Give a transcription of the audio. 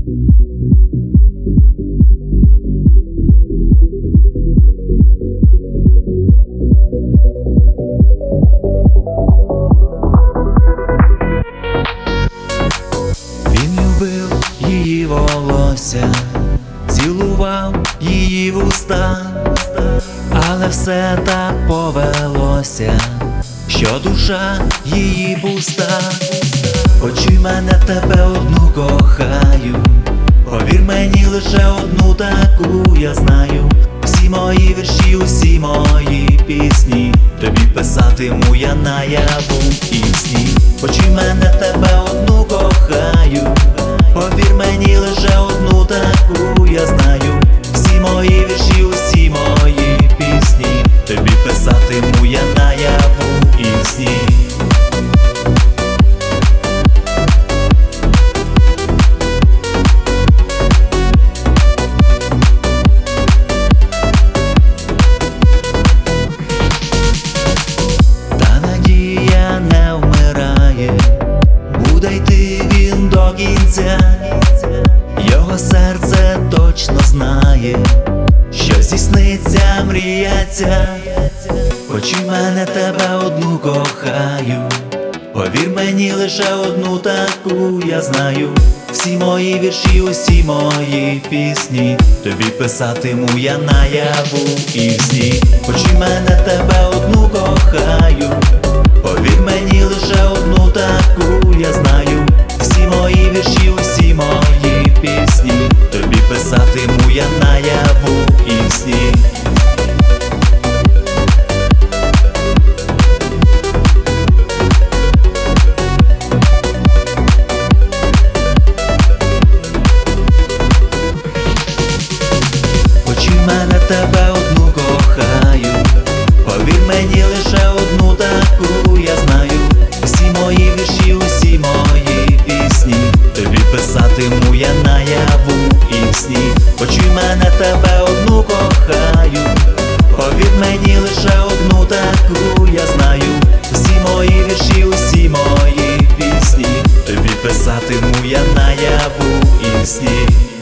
Він любив її волосся, цілував її вуста, але все так повелося, що душа її пуста. Почуй мене, тебе одну кохаю, повір мені, лише одну таку я знаю. Всі мої вірші, усі мої пісні тобі писатиму я наяву і в сні. Почуй мене, тебе одну кохаю, повір мені, лише одну таку я знаю. Всі мої вірші, усі мої пісні тобі писатиму я наяву і в сні. Не вмирає, буде йти він до кінця, його серце точно знає, що здійсниться мрія ця. Почуй мене, тебе одну кохаю, повір мені, лише одну таку я знаю. Всі мої вірші, усі мої пісні тобі писатиму я наяву і в сні. Почуй мене, тебе одну кохаю, повір мені, лише одну таку я знаю. Всі мої вірші, усі мої пісні тобі писатиму я наяву і в сні. Почуй мене, тебе одну кохаю, повір мені, лише одну таку я знаю. Всі мої вірші, усі мої пісні тобі писатиму я наяву і в сні. Почуй мене, тебе одну кохаю, повір мені, лише одну таку я знаю. Всі мої вірші, усі мої пісні тобі писатиму я наяву і в сні.